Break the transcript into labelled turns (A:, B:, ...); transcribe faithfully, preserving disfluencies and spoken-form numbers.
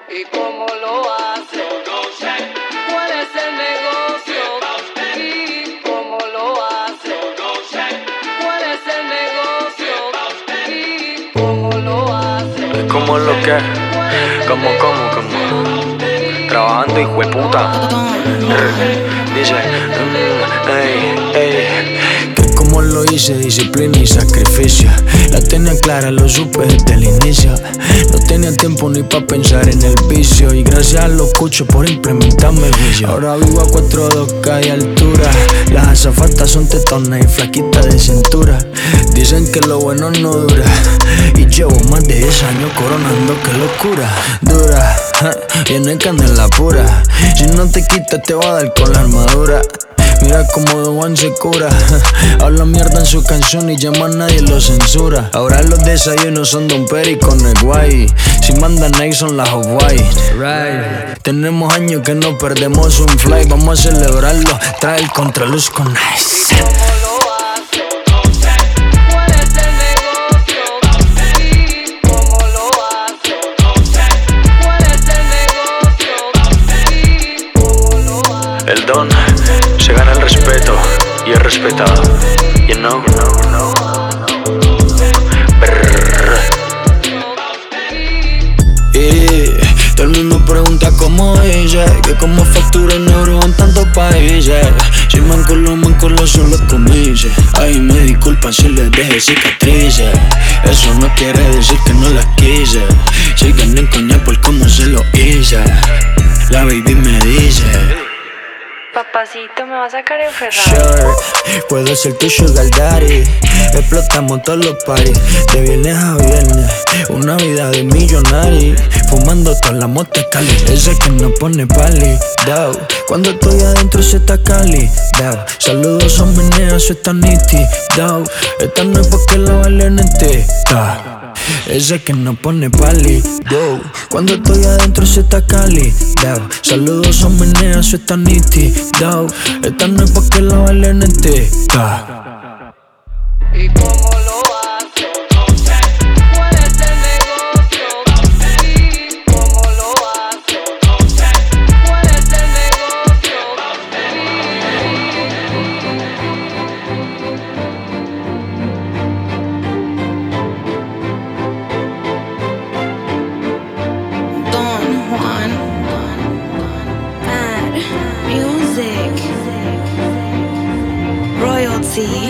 A: ¿Y cómo lo hace?
B: No sé.
A: ¿Cuál es el negocio? ¿Y cómo lo hace?
B: No sé.
A: ¿Cuál es el negocio? ¿Y cómo lo hace?
C: ¿Cómo lo que? ¿Cómo, cómo, cómo? Trabajando, hijo de puta. Dice, mm, ey, ey. Que como lo hice, disciplina y sacrificio. La tenía clara, lo supe desde el inicio. No tenía tiempo ni pa' pensar en el vicio. Y gracias a los cuchos por implementarme el juicio. Ahora vivo a cuatro dos K de altura. Las azafatas son tetonas y flaquitas de cintura. Dicen que lo bueno no dura. Y llevo más de diez años coronando, qué locura. Dura, viene candela pura. Si no te quitas te va a dar con la armadura. Mira como The One se cura. Habla mierda en su canción y ya más nadie lo censura. Ahora los desayunos son Don Peri con el guay. Si mandan Nike son las Hawaii. Right. Tenemos años que no perdemos un fly. Vamos a celebrarlo. Trae el contraluz con Ice. El don se gana el respeto y es respetado. You know, no, no. Y todo el mundo pregunta cómo hice, que cómo factura en euros en tantos países. Si manco lo manco lo son los comices. Ay, me disculpan si les dejé cicatrices. Eso no quiere decir que no las quise. Siguen en coña por cómo se lo hice. La baby me dice:
D: papacito, me va a sacar enferrado.
C: Sure, puedo ser tu sugar daddy. Explotamos todos los parties, de viernes a viernes. Una vida de millonario, fumando toda la mota cali. Ese que no pone pali, dao. Cuando estoy adentro se está cali, dao. Saludos a menea, eso está nítido, dao. Esta no es pa' que la bailen en ti, dao. Ese que no pone pali, wow. Cuando estoy adentro se está cali, dao. Saludos a menea, eso está nítido, dao. Esta no es pa' que la bailen en ti, dao.
A: ¿Y cómo lo hace?
B: No sé.
A: ¿Cuál es el negocio? ¿Y cómo lo hace?
B: No sé.
A: ¿Cuál es el negocio?
D: Don Juan, Bad Music, Royalty.